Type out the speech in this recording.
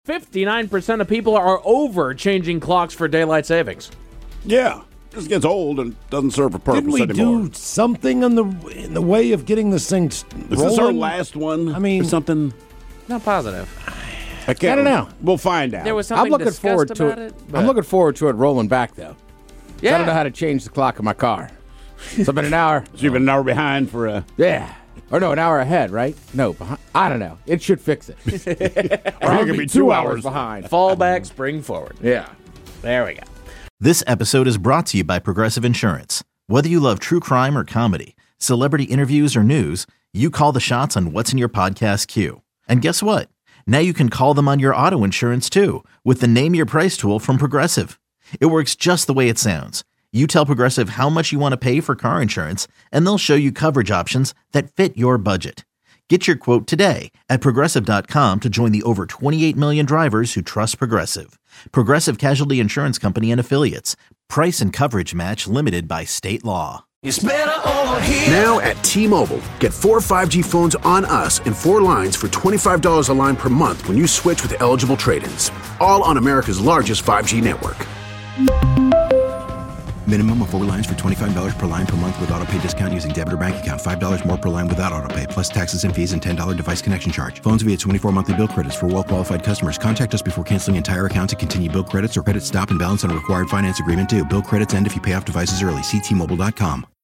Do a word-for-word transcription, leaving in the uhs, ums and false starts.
fifty-nine percent of people are over changing clocks for daylight savings. Yeah. Just gets old and doesn't serve a purpose Didn't we anymore. do something in the in the way of getting this thing Is rolling? this our last one? I mean, or something. Not positive. I, can't, I don't know. We'll find out. There was something I'm looking discussed forward to about it. it. I'm but- looking forward to it rolling back though. Yeah. I don't know how to change the clock in my car. So I've been an hour. So you've been an hour behind for a. Yeah. Or no, an hour ahead, right? No, behind. I don't know. It should fix it. Or I'll you could be be two, two hours hours behind. Fall back, spring forward. Yeah. There we go. This episode is brought to you by Progressive Insurance. Whether you love true crime or comedy, celebrity interviews or news, you call the shots on what's in your podcast queue. And guess what? Now you can call them on your auto insurance too with the Name Your Price tool from Progressive. It works just the way it sounds. You tell Progressive how much you want to pay for car insurance, and they'll show you coverage options that fit your budget. Get your quote today at Progressive dot com to join the over twenty-eight million drivers who trust Progressive. Progressive Casualty Insurance Company and Affiliates. Price and coverage match limited by state law. It's better over here. Now at T-Mobile, get four five G phones on us and four lines for twenty-five dollars a line per month when you switch with eligible trade-ins. All on America's largest five G network. Minimum of four lines for twenty-five dollars per line per month with auto pay discount using debit or bank account. five dollars more per line without auto pay, plus taxes and fees and ten dollars device connection charge. Phones via twenty-four monthly bill credits for well-qualified customers. Contact us before canceling entire account to continue bill credits or credit stop and balance on a required finance agreement due. Bill credits end if you pay off devices early. See T Mobile dot com.